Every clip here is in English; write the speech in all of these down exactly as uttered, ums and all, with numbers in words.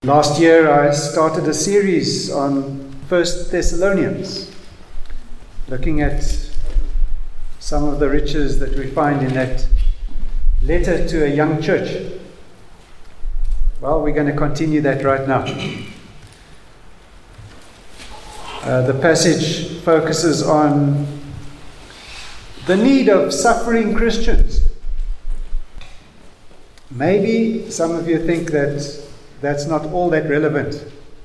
Last year I started a series on First Thessalonians, looking at some of the riches that we find in that letter to a young church. Well, we're going to continue that right now. Uh, the passage focuses on the need of suffering Christians. Maybe some of you think that that's not all that relevant.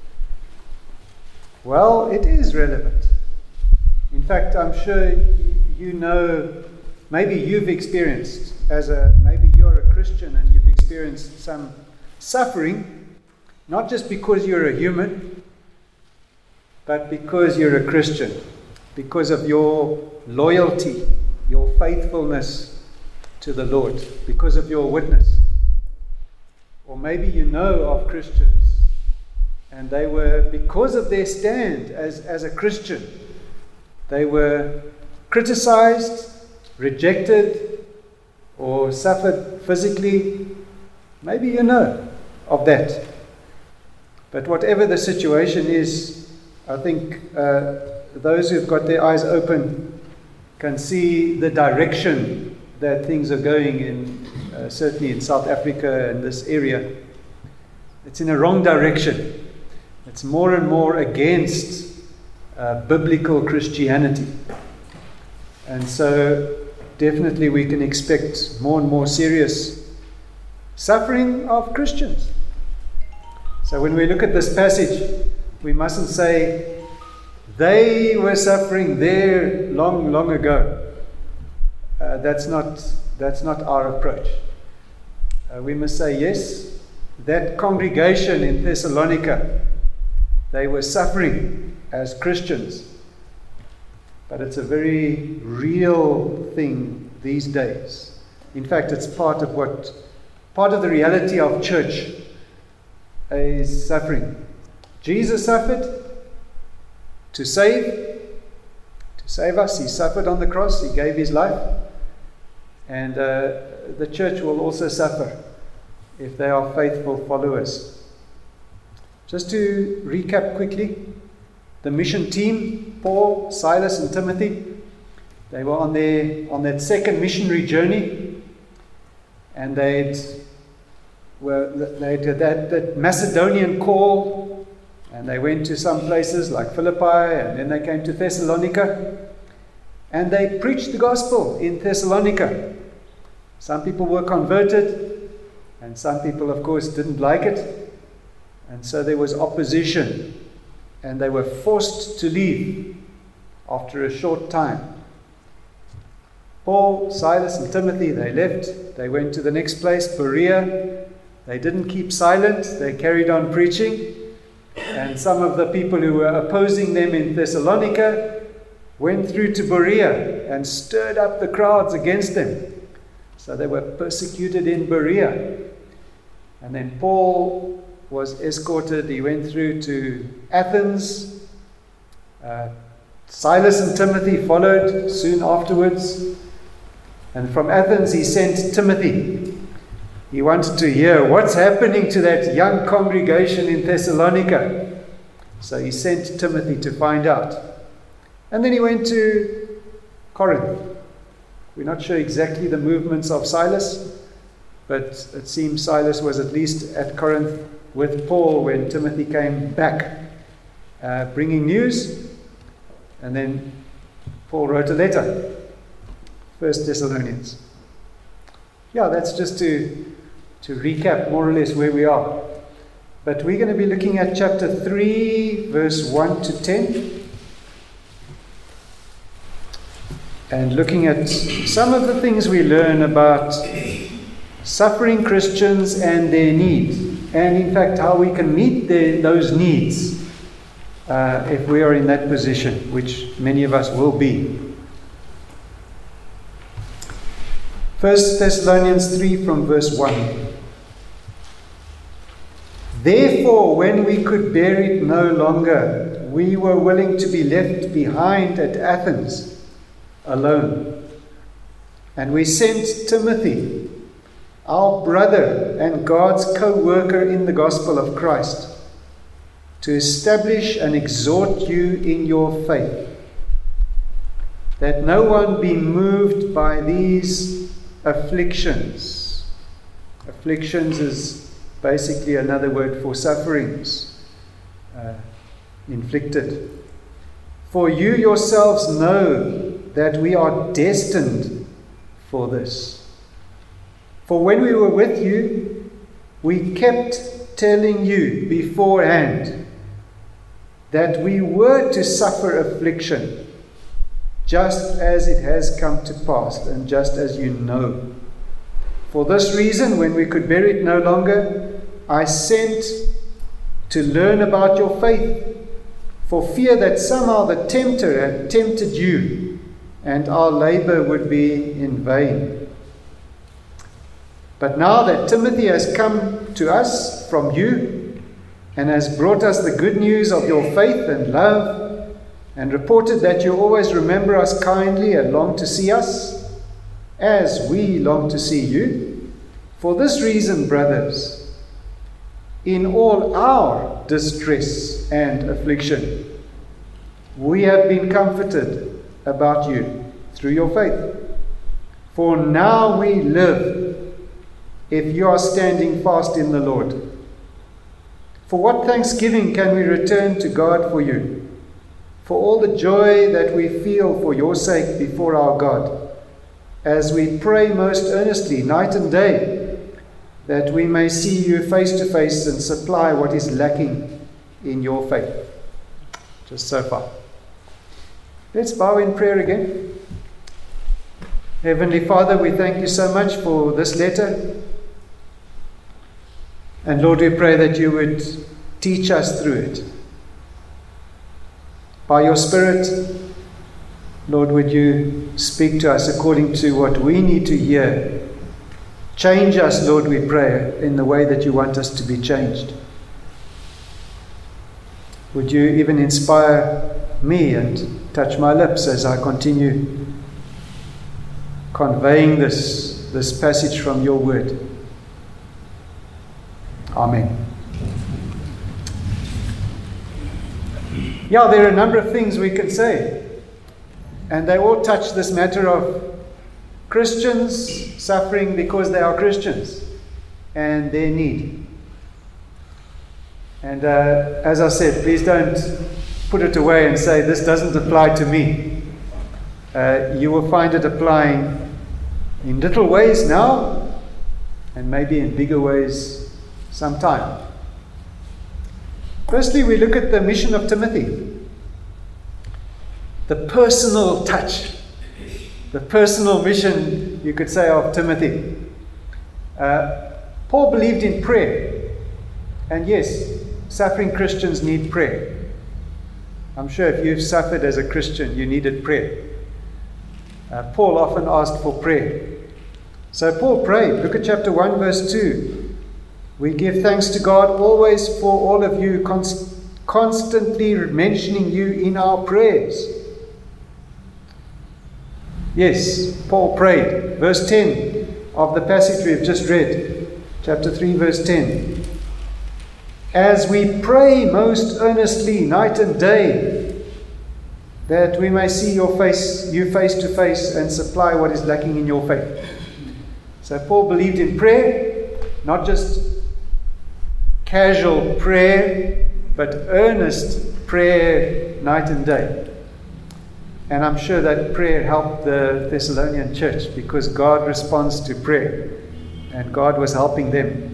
Well, it is relevant. In fact, I'm sure you know, maybe you've experienced, as a maybe you're a Christian and you've experienced some suffering, not just because you're a human, but because you're a Christian, because of your loyalty, your faithfulness to the Lord, because of your witness. Or maybe you know of Christians, and they were, because of their stand as, as a Christian, they were criticized, rejected, or suffered physically. Maybe you know of that. But whatever the situation is, I think uh, those who've got their eyes open can see the direction that things are going in. Uh, certainly in South Africa and this area, it's in a wrong direction. It's more and more against uh, biblical Christianity. And so definitely we can expect more and more serious suffering of Christians. So when we look at this passage, we mustn't say, they were suffering there long, long ago. Uh, that's not That's not our approach. Uh, we must say, yes, that congregation in Thessalonica, they were suffering as Christians. But it's a very real thing these days. In fact, it's part of what, part of the reality of church is suffering. Jesus suffered to save, to save us. He suffered on the cross. He gave his life. And uh, the church will also suffer if they are faithful followers. Just to recap quickly, the mission team, Paul, Silas, and Timothy, they were on their on that second missionary journey, and they'd were they did that, that Macedonian call, and they went to some places like Philippi, and then they came to Thessalonica, and they preached the gospel in Thessalonica. Some people were converted, and some people, of course, didn't like it. And so there was opposition, and they were forced to leave after a short time. Paul, Silas, and Timothy, they left. They went to the next place, Berea. They didn't keep silent. They carried on preaching. And some of the people who were opposing them in Thessalonica went through to Berea and stirred up the crowds against them. So they were persecuted in Berea. And then Paul was escorted. He went through to Athens. Uh, Silas and Timothy followed soon afterwards. And from Athens he sent Timothy. He wanted to hear what's happening to that young congregation in Thessalonica. So he sent Timothy to find out. And then he went to Corinth. We're not sure exactly the movements of Silas, but it seems Silas was at least at Corinth with Paul when Timothy came back, uh, bringing news. And then Paul wrote a letter, First Thessalonians. Yeah, that's just to, to recap more or less where we are. But we're going to be looking at chapter three, verse one to ten. And looking at some of the things we learn about suffering Christians and their needs. And in fact, how we can meet their, those needs uh, if we are in that position, which many of us will be. First Thessalonians three from verse one. Therefore, when we could bear it no longer, we were willing to be left behind at Athens alone. And we sent Timothy, our brother, brother and God's co-worker in the gospel of Christ, to establish and exhort you in your faith, that no one be moved by these afflictions. Afflictions is basically another word for sufferings uh, inflicted. For you yourselves know that we are destined for this. For when we were with you, we kept telling you beforehand that we were to suffer affliction, just as it has come to pass, and just as you know. For this reason, when we could bear it no longer, I sent to learn about your faith, for fear that somehow the tempter had tempted you, and our labor would be in vain. But now that Timothy has come to us from you, and has brought us the good news of your faith and love, and reported that you always remember us kindly and long to see us, as we long to see you, for this reason, brothers, in all our distress and affliction, we have been comforted about you through your faith. For now we live, if you are standing fast in the Lord. For what thanksgiving can we return to God for you, for all the joy that we feel for your sake before our God, as we pray most earnestly night and day, that we may see you face to face and supply what is lacking in your faith. Just so far. Let's bow in prayer again. Heavenly Father, we thank you so much for this letter. And Lord, we pray that you would teach us through it. By your Spirit, Lord, would you speak to us according to what we need to hear. Change us, Lord, we pray, in the way that you want us to be changed. Would you even inspire me and touch my lips as I continue conveying this, this passage from your word. Amen. Yeah, there are a number of things we can say, and they all touch this matter of Christians suffering because they are Christians and their need. And uh, as I said, please don't put it away and say this doesn't apply to me. Uh, you will find it applying in little ways now, and maybe in bigger ways sometime. Firstly, we look at the mission of Timothy. The personal touch. The personal mission, you could say, of Timothy. Uh, Paul believed in prayer. And yes, suffering Christians need prayer. I'm sure if you've suffered as a Christian, you needed prayer. Uh, Paul often asked for prayer. So Paul prayed. Look at chapter one, verse two. We give thanks to God always for all of you, const- constantly mentioning you in our prayers. Yes, Paul prayed. Verse ten of the passage we've just read, chapter three, verse ten. As we pray most earnestly night and day, that we may see your face, you face to face, and supply what is lacking in your faith. So Paul believed in prayer, not just casual prayer, but earnest prayer night and day. And I'm sure that prayer helped the Thessalonian church, because God responds to prayer, and God was helping them.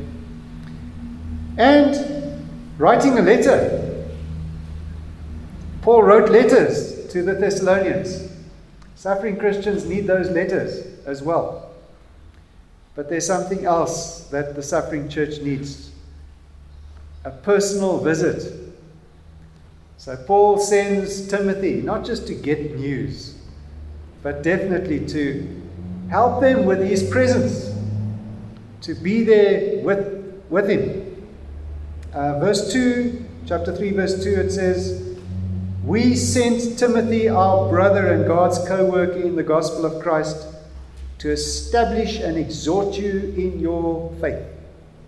And writing a letter. Paul wrote letters to the Thessalonians. Suffering Christians need those letters as well. But there's something else that the suffering church needs. A personal visit. So Paul sends Timothy, not just to get news, but definitely to help them with his presence, to be there with, with him. Uh, verse two, chapter three, verse two, it says, we sent Timothy, our brother and God's co-worker in the gospel of Christ, to establish and exhort you in your faith.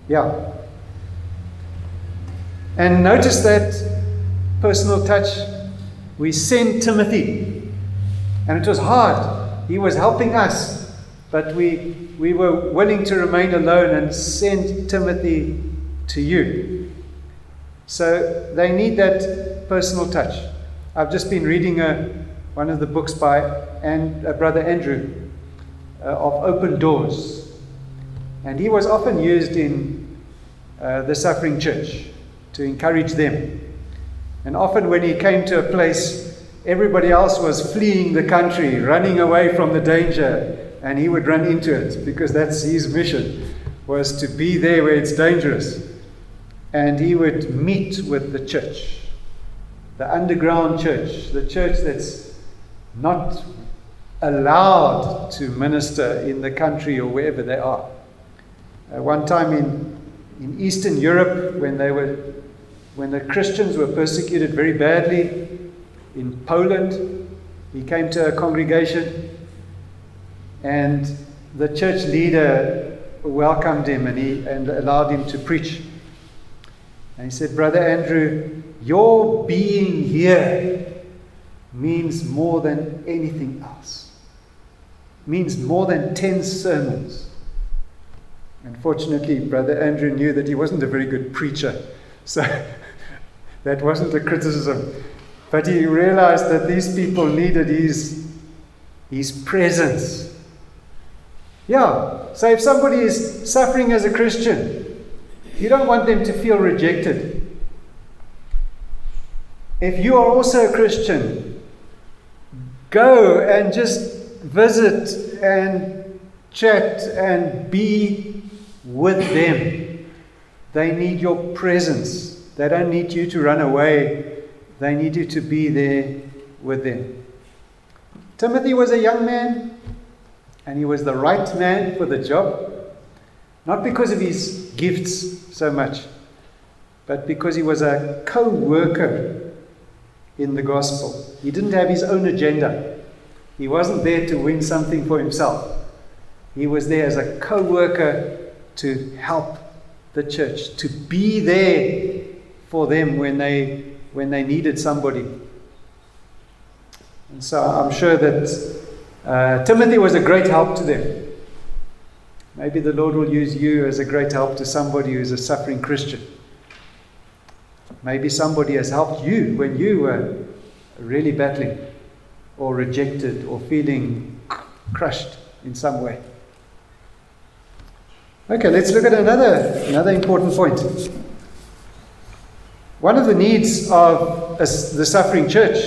Yeah. And notice that personal touch. We sent Timothy. And it was hard. He was helping us. But we, we were willing to remain alone and send Timothy to you. So they need that personal touch. I've just been reading a, one of the books by and, uh, Brother Andrew uh, of Open Doors. And he was often used in uh, the suffering church to encourage them. And often when he came to a place, everybody else was fleeing the country, running away from the danger, and he would run into it, because that's his mission, was to be there where it's dangerous. And he would meet with the church, the underground church, the church that's not allowed to minister in the country or wherever they are. Uh, one time in, in Eastern Europe, when they were When the Christians were persecuted very badly in Poland, he came to a congregation, and the church leader welcomed him and he and allowed him to preach. And he said, "Brother Andrew, your being here means more than anything else. Means more than ten sermons." Unfortunately, Brother Andrew knew that he wasn't a very good preacher. So that wasn't a criticism. But he realized that these people needed his, his presence. Yeah, so if somebody is suffering as a Christian, you don't want them to feel rejected. If you are also a Christian, go and just visit and chat and be with them. They need your presence. They don't need you to run away. They need you to be there with them. Timothy was a young man, and he was the right man for the job. Not because of his gifts so much, but because he was a co-worker in the gospel. He didn't have his own agenda. He wasn't there to win something for himself. He was there as a co-worker to help the church, to be there for them when they when they needed somebody. And so I'm sure that uh, Timothy was a great help to them. Maybe the Lord will use you as a great help to somebody who's a suffering Christian. Maybe somebody has helped you when you were really battling or rejected or feeling crushed in some way. Okay, let's look at another, another important point. One of the needs of a, the suffering church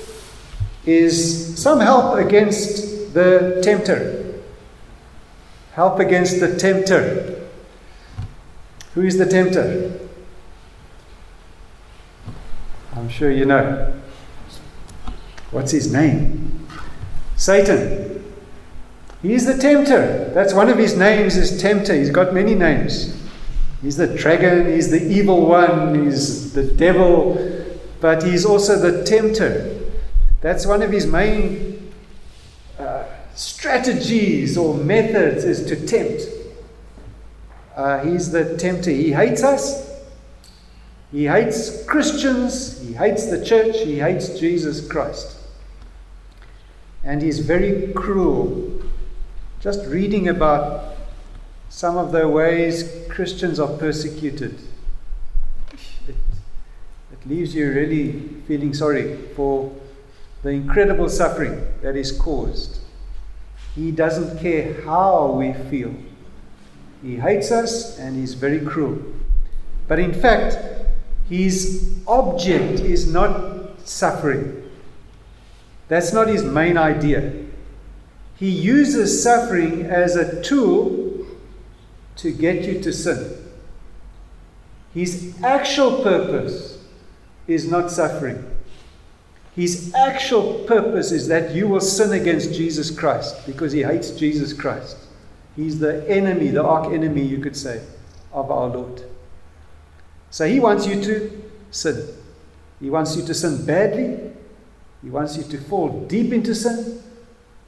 is some help against the tempter. Help against the tempter. Who is the tempter? I'm sure you know. What's his name? Satan. He's the tempter. That's one of his names, is tempter. He's got many names. He's the dragon, he's the evil one, he's the devil, but he's also the tempter. That's one of his main uh, strategies or methods, is to tempt. Uh, he's the tempter. He hates us. He hates Christians. He hates the church. He hates Jesus Christ. And he's very cruel. Just reading about some of the ways Christians are persecuted, it, it leaves you really feeling sorry for the incredible suffering that is caused. He doesn't care how we feel. He hates us and he's very cruel. But in fact, his object is not suffering. That's not his main idea. He uses suffering as a tool to get you to sin. His actual purpose is not suffering. His actual purpose is that you will sin against Jesus Christ, because he hates Jesus Christ. He's the enemy, the arch enemy, you could say, of our Lord. So he wants you to sin. He wants you to sin badly. He wants you to fall deep into sin.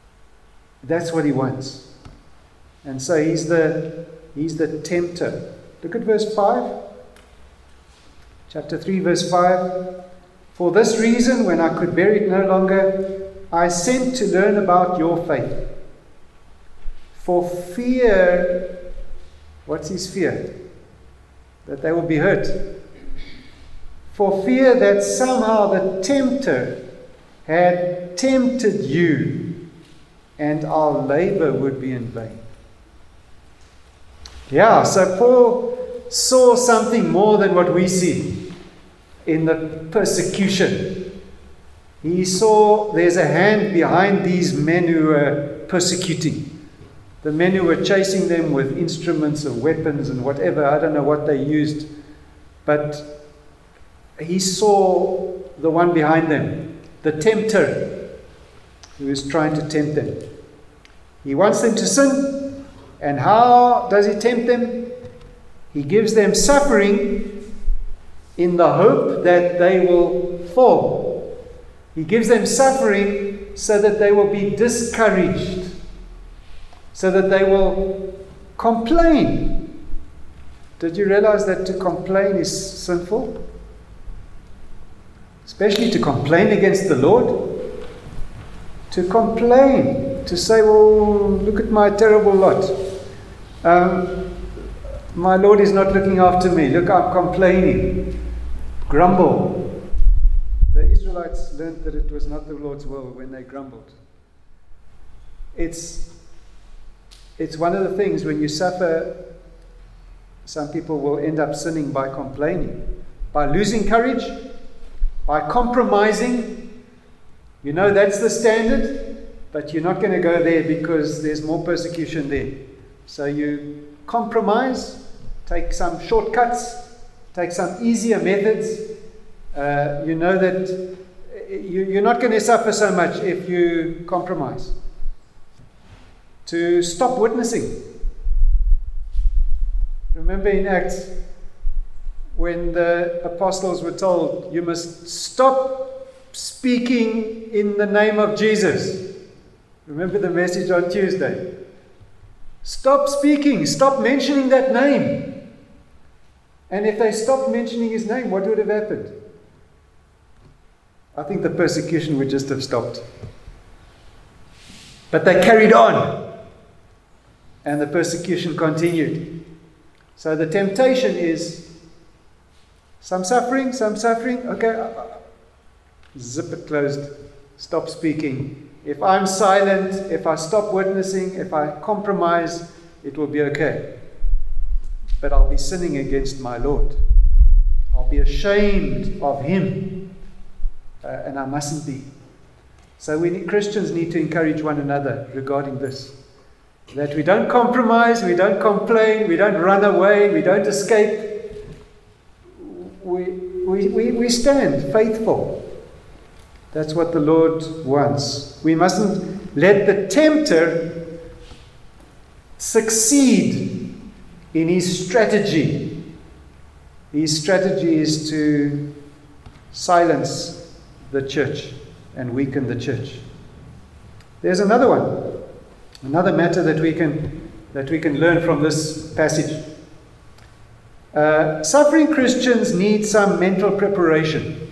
That's what he wants. And so he's the he's the tempter. Look at verse five. Chapter three, verse five. For this reason, when I could bear it no longer, I sent to learn about your faith. For fear, what's his fear? That they will be hurt. For fear that somehow the tempter had tempted you, and our labor would be in vain. Yeah, so Paul saw something more than what we see in the persecution. He saw there's a hand behind these men who were persecuting. The men who were chasing them with instruments or weapons and whatever. I don't know what they used. But he saw the one behind them, the tempter, who is trying to tempt them. He wants them to sin. And how does he tempt them? He gives them suffering in the hope that they will fall. He gives them suffering so that they will be discouraged, so that they will complain. Did you realize that to complain is sinful? Especially to complain against the Lord. To complain, to say, well, look at my terrible lot. Um, my Lord is not looking after me. Look, I'm complaining. Grumble. The Israelites learned that it was not the Lord's will when they grumbled. It's, it's one of the things when you suffer, some people will end up sinning by complaining, by losing courage, by compromising. You know that's the standard, but you're not going to go there because there's more persecution there. So you compromise, take some shortcuts, take some easier methods. Uh, you know that you, you're not going to suffer so much if you compromise. To stop witnessing. Remember in Acts, when the apostles were told, you must stop speaking in the name of Jesus. Remember the message on Tuesday. Stop speaking, stop mentioning that name. And if they stopped mentioning his name, what would have happened? I think the persecution would just have stopped. But they carried on. And the persecution continued. So the temptation is some suffering, some suffering. Okay, zip it closed. Stop speaking. If I'm silent, if I stop witnessing, if I compromise, it will be okay. But I'll be sinning against my Lord. I'll be ashamed of Him. Uh, and I mustn't be. So we need, Christians need to encourage one another regarding this. That we don't compromise, we don't complain, we don't run away, we don't escape. We, we, we, we stand faithful. That's what the Lord wants. We mustn't let the tempter succeed in his strategy. His strategy is to silence the church and weaken the church. There's another one, another matter that we can that we can learn from this passage. Uh, suffering Christians need some mental preparation.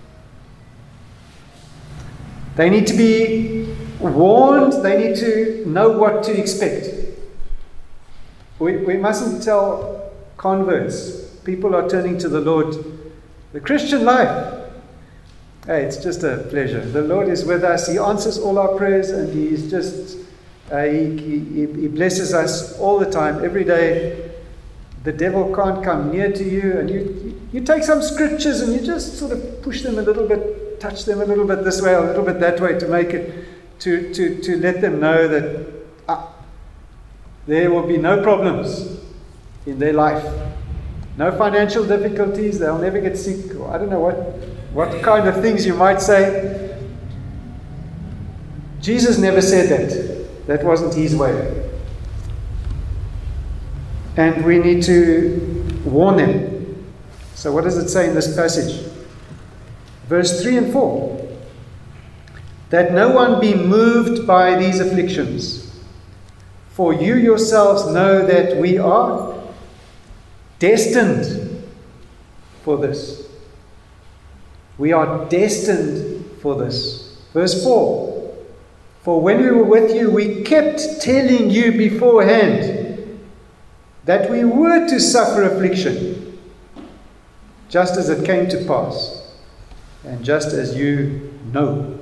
They need to be warned. They need to know what to expect. We, we mustn't tell converts, people are turning to the Lord, the Christian life, hey, it's just a pleasure. The Lord is with us. He answers all our prayers, and He is just, uh, he, he, he blesses us all the time, every day. The devil can't come near to you, and you, you take some scriptures and you just sort of push them a little bit, touch them a little bit this way, a little bit that way, to make it, to, to, to let them know that ah, there will be no problems in their life. No financial difficulties, they'll never get sick, or I don't know what, what kind of things you might say. Jesus never said that. That wasn't His way. And we need to warn them. So what does it say in this passage? Verse three and four. That no one be moved by these afflictions, for you yourselves know that we are destined for this. We are destined for this. Verse four. For when we were with you, we kept telling you beforehand that we were to suffer affliction, just as it came to pass, and just as you know.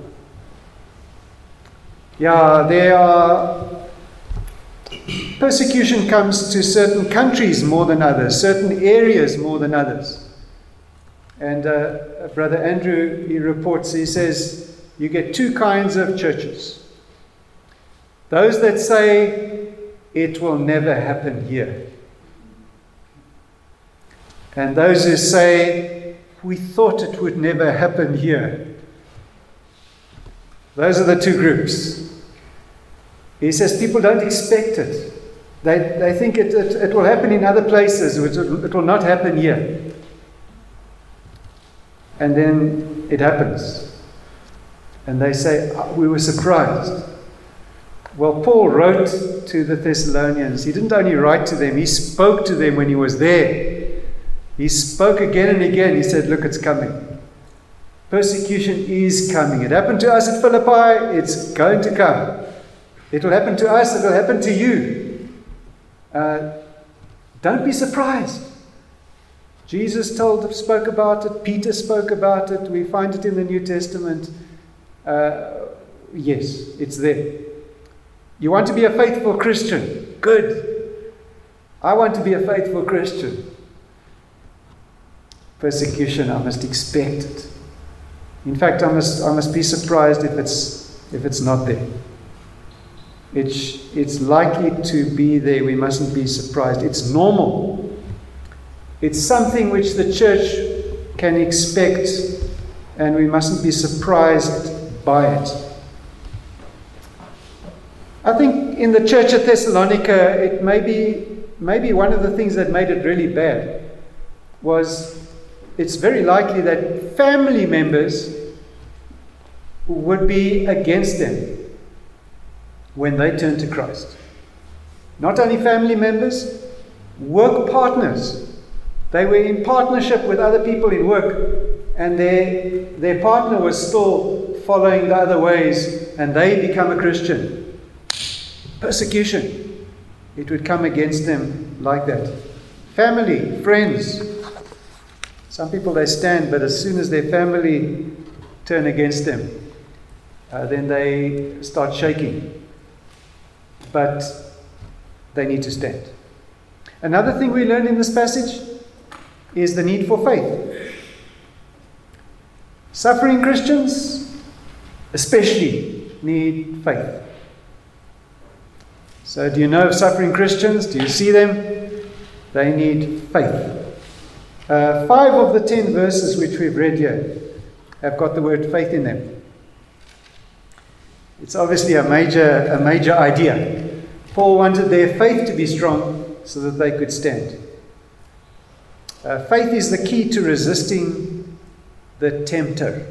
Yeah, there are persecution comes to certain countries more than others, certain areas more than others. And uh, Brother Andrew, he reports, he says, you get two kinds of churches. Those that say, it will never happen here. And those who say, we thought it would never happen here. Those are the two groups. He says people don't expect it. They, they think it, it, it will happen in other places, it will, it will not happen here. And then it happens. And they say, oh, we were surprised. Well, Paul wrote to the Thessalonians. He didn't only write to them, he spoke to them when he was there. He spoke again and again. He said, look, it's coming. Persecution is coming. It happened to us at Philippi, it's going to come. It will happen to us, it will happen to you. Uh, don't be surprised. Jesus told, spoke about it, Peter spoke about it, we find it in the New Testament. Uh, yes, it's there. You want to be a faithful Christian? Good. I want to be a faithful Christian. Persecution, I must expect it. In fact, I must I must be surprised if it's if it's not there. It's it's likely to be there. We mustn't be surprised. It's normal. It's something which the church can expect, and we mustn't be surprised by it. I think in the church at Thessalonica, it may be maybe one of the things that made it really bad was it's very likely that family members would be against them when they turn to Christ. Not only family members, work partners. They were in partnership with other people in work, and their, their partner was still following the other ways, and they become a Christian. Persecution. It would come against them like that. Family, friends. Some people, they stand, but as soon as their family turn against them, uh, then they start shaking. But they need to stand. Another thing we learn in this passage is the need for faith. Suffering Christians especially need faith. So do you know of suffering Christians? Do you see them? They need faith. Uh, five of the ten verses which we've read here have got the word faith in them. It's obviously a major, a major idea. Paul wanted their faith to be strong so that they could stand. Uh, faith is the key to resisting the tempter.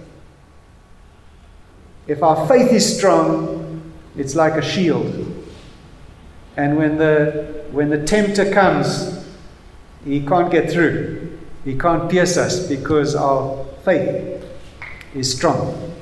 If our faith is strong, it's like a shield. And when the when the tempter comes, he can't get through. He can't pierce us because our faith is strong.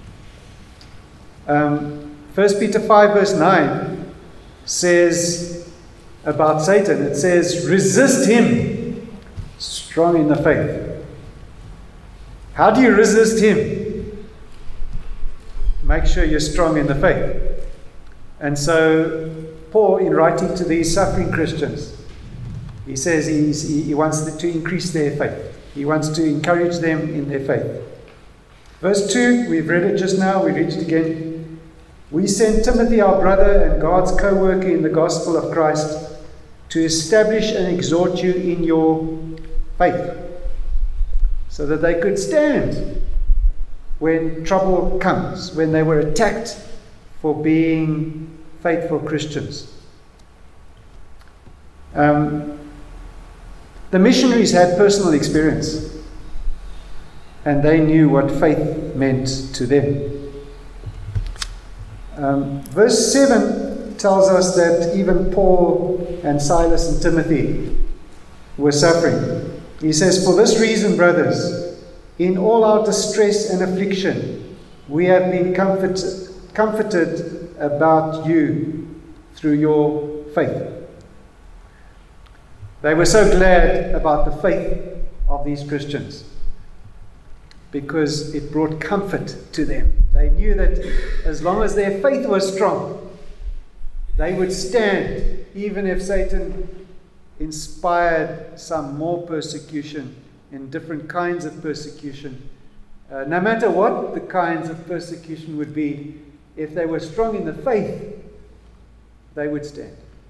Um, First Peter five verse nine says about Satan, it says, resist him, strong in the faith. How do you resist him? Make sure you're strong in the faith. And so Paul, in writing to these suffering Christians, he says he's, he, he wants to increase their faith. He wants to encourage them in their faith. Verse two, we've read it just now, we read it again. We sent Timothy, our brother and God's co-worker in the gospel of Christ, to establish and exhort you in your faith, so that they could stand when trouble comes, when they were attacked for being faithful Christians. Um, the missionaries had personal experience, and they knew what faith meant to them. Um, verse seven tells us that even Paul and Silas and Timothy, were suffering. He says, "For this reason, brothers, in all our distress and affliction, we have been comforted, comforted about you through your faith." They were so glad about the faith of these Christians because it brought comfort to them. They knew that as long as their faith was strong, they would stand, even if Satan inspired some more persecution in different kinds of persecution. Uh, no matter what the kinds of persecution would be, if they were strong in the faith, they would stand.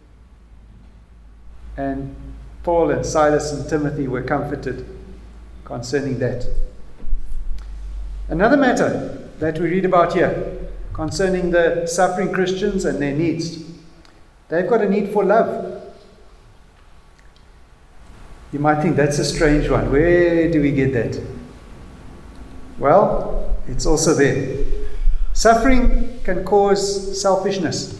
And Paul and Silas and Timothy were comforted concerning that. Another matter that we read about here concerning the suffering Christians and their needs. They've got a need for love. You might think that's a strange one. Where do we get that? Well, it's also there. Suffering can cause selfishness.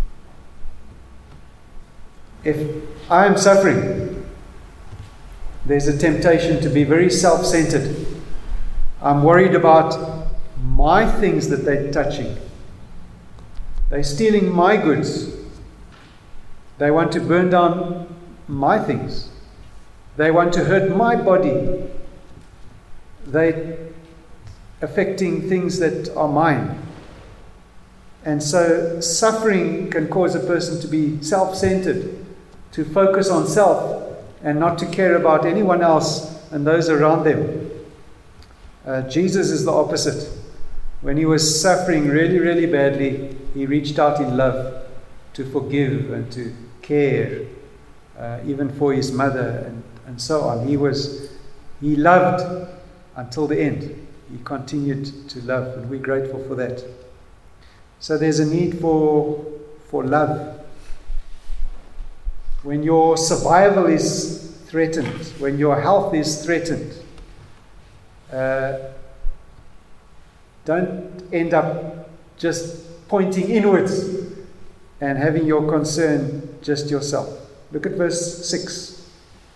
If I am suffering, there's a temptation to be very self-centered. I'm worried about my things that they're touching. They're stealing my goods. They want to burn down my things. They want to hurt my body. They're affecting things that are mine. And so suffering can cause a person to be self-centered, to focus on self and not to care about anyone else and those around them. Uh, Jesus is the opposite. When he was suffering really, really badly, he reached out in love to forgive and to care, uh, even for his mother and, and so on. He was, he loved until the end. He continued to love, and we're grateful for that. So there's a need for, for love. When your survival is threatened, when your health is threatened, uh, don't end up just pointing inwards and having your concern just yourself. Look at verse six.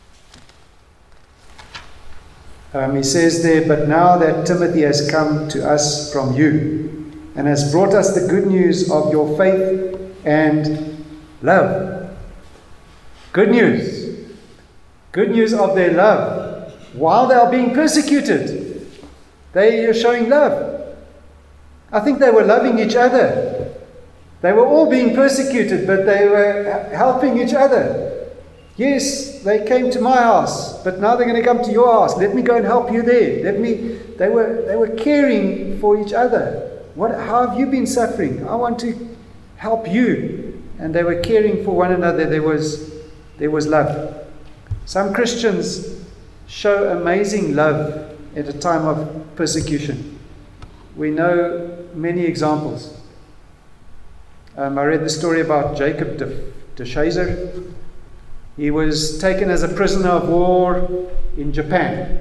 Um, he says there, "But now that Timothy has come to us from you and has brought us the good news of your faith and love." Good news. Good news of their love. While they are being persecuted, they are showing love. I think they were loving each other. They were all being persecuted, but they were helping each other. Yes, they came to my house, but now they're going to come to your house. Let me go and help you there. Let me. They were they were caring for each other. What? How have you been suffering? I want to help you. And they were caring for one another. There was there was love. Some Christians show amazing love at a time of persecution. We know many examples. Um, I read the story about Jacob de, de Shazer. He was taken as a prisoner of war in Japan.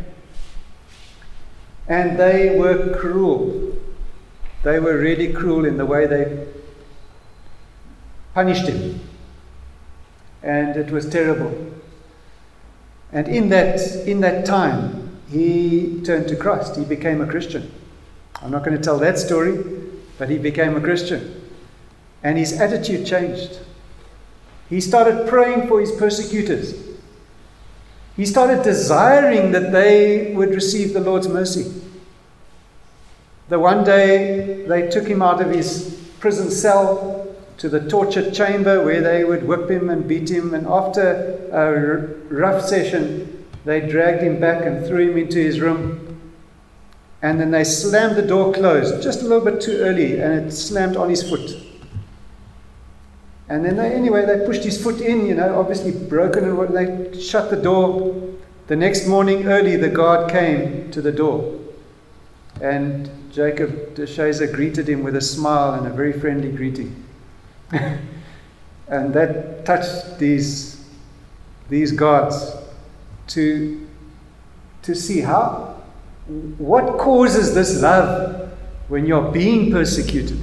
And they were cruel. They were really cruel in the way they punished him. And it was terrible. And in that, in that time, he turned to Christ. He became a Christian. I'm not going to tell that story, but he became a Christian. And his attitude changed. He started praying for his persecutors. He started desiring that they would receive the Lord's mercy. The one day they took him out of his prison cell to the torture chamber where they would whip him and beat him. And after a rough session, they dragged him back and threw him into his room. And then they slammed the door closed just a little bit too early, and it slammed on his foot. And then they, anyway, they pushed his foot in, you know, obviously broken, and what, they shut the door. The next morning early, the guard came to the door. And Jacob de Shazer greeted him with a smile and a very friendly greeting. And that touched these, these guards to, to see how, what causes this love when you're being persecuted.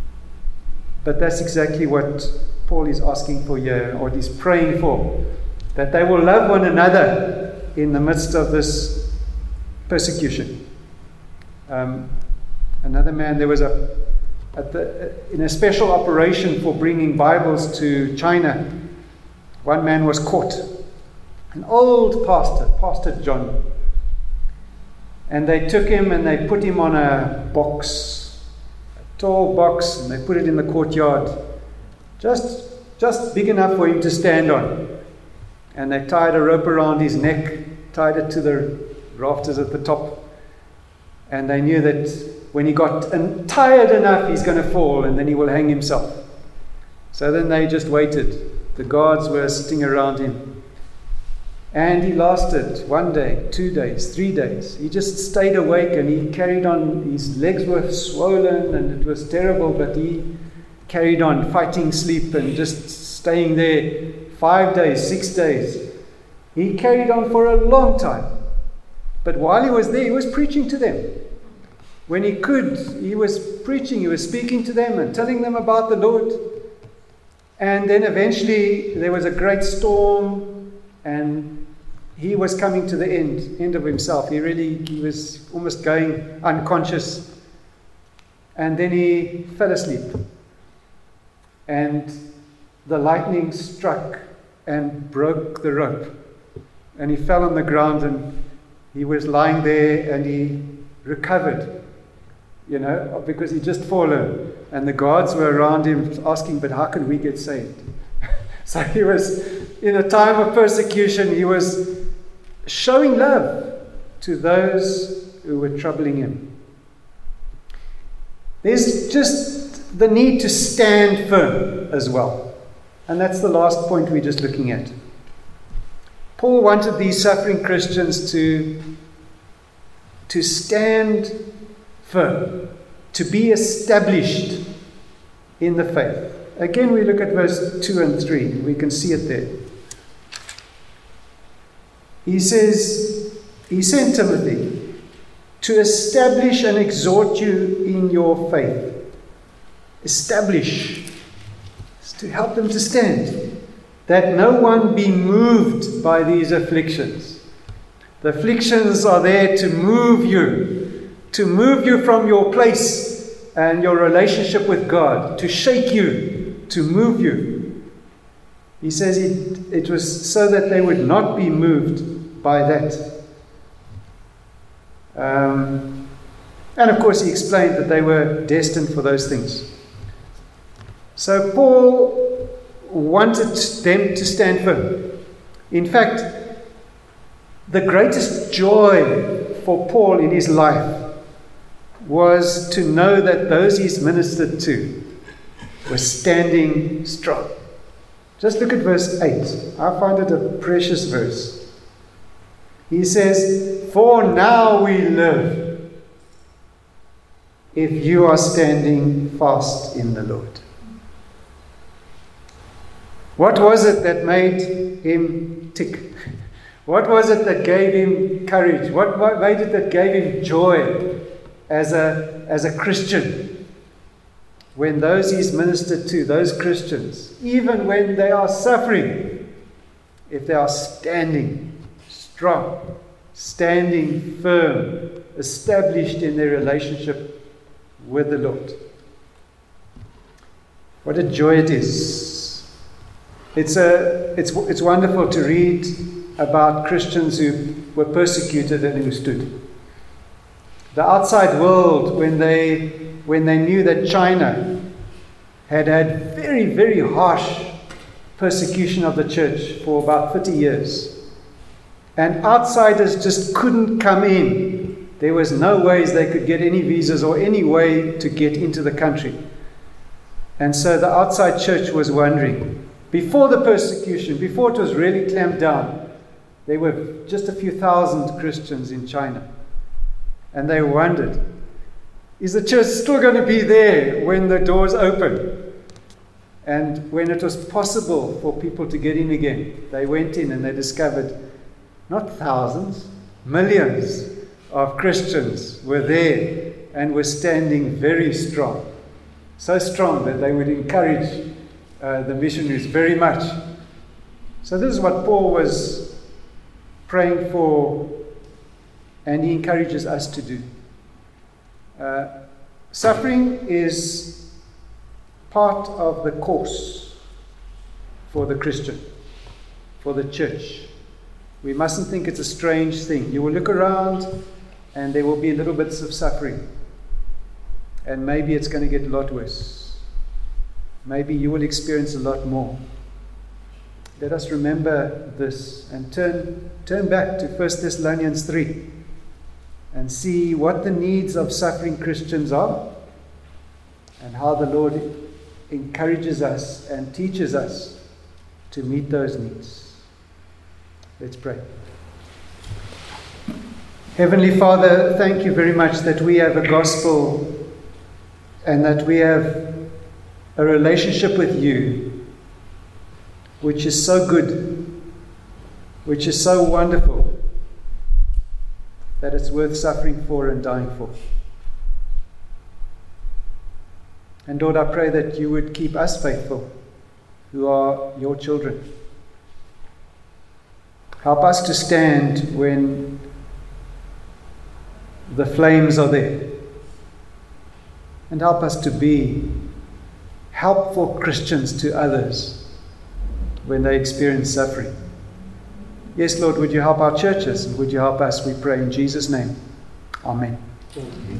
But that's exactly what Paul is asking for here, or he's praying for. that they will love one another in the midst of this persecution. Um, another man, there was a, at the, in a special operation for bringing Bibles to China, one man was caught, an old pastor, Pastor John. And they took him and they put him on a box, a tall box, and they put it in the courtyard, just, just big enough for him to stand on. And they tied a rope around his neck, tied it to the rafters at the top. And they knew that when he got tired enough, he's going to fall and then he will hang himself. So then they just waited. The guards were sitting around him. And he lasted one day, two days, three days. He just stayed awake and he carried on. His legs were swollen and it was terrible, but he carried on fighting sleep and just staying there five days, six days. He carried on for a long time. But while he was there, he was preaching to them. When he could, he was preaching, he was speaking to them and telling them about the Lord. And then eventually there was a great storm and he was coming to the end, end of himself. He really, he was almost going unconscious. And then he fell asleep. And the lightning struck and broke the rope. And he fell on the ground and he was lying there and he recovered, you know, because he'd just fallen. And the guards were around him asking, but how can we get saved? So he was, in a time of persecution, he was showing love to those who were troubling him. There's just the need to stand firm as well. And that's the last point we're just looking at. Paul wanted these suffering Christians to, to stand firm, to be established in the faith. Again, we look at verse two and three. We can see it there. He says, he sent Timothy to establish and exhort you in your faith. Establish. Is to help them to stand. That no one be moved by these afflictions. The afflictions are there to move you. To move you from your place and your relationship with God. To shake you. To move you. He says it, it was so that they would not be moved by that. Um, and of course he explained that they were destined for those things. So Paul wanted them to stand firm. In fact, the greatest joy for Paul in his life was to know that those he's ministered to were standing strong. Just look at verse eight. I find it a precious verse. He says, "For now we live, if you are standing fast in the Lord." What was it that made him tick? What was it that gave him courage? What, what made it that gave him joy as a, as a Christian? When those he's ministered to, those Christians, even when they are suffering, if they are standing strong, standing firm, established in their relationship with the Lord. What a joy it is. It's, a, it's, it's wonderful to read about Christians who were persecuted and who stood. The outside world, when they when they knew that China had had very, very harsh persecution of the church for about thirty years, and outsiders just couldn't come in. There was no ways they could get any visas or any way to get into the country. And so the outside church was wondering, before the persecution, before it was really clamped down, there were just a few thousand Christians in China. And they wondered, is the church still going to be there when the doors open? And when it was possible for people to get in again, they went in and they discovered not thousands, millions of Christians were there and were standing very strong. So strong that they would encourage uh, the missionaries very much So this is what Paul was praying for, and he encourages us to do. Uh, suffering is part of the course for the Christian, for the church. We mustn't think it's a strange thing. You will look around and there will be little bits of suffering. And maybe it's going to get a lot worse. Maybe you will experience a lot more. Let us remember this and turn, turn back to First Thessalonians three and see what the needs of suffering Christians are and how the Lord encourages us and teaches us to meet those needs. Let's pray. Heavenly Father, thank you very much that we have a gospel and that we have a relationship with you which is so good, which is so wonderful, that it's worth suffering for and dying for. And Lord, I pray that you would keep us faithful, who are your children. Help us to stand when the flames are there. And help us to be helpful Christians to others when they experience suffering. Yes, Lord, would you help our churches, and would you help us, we pray in Jesus' name. Amen.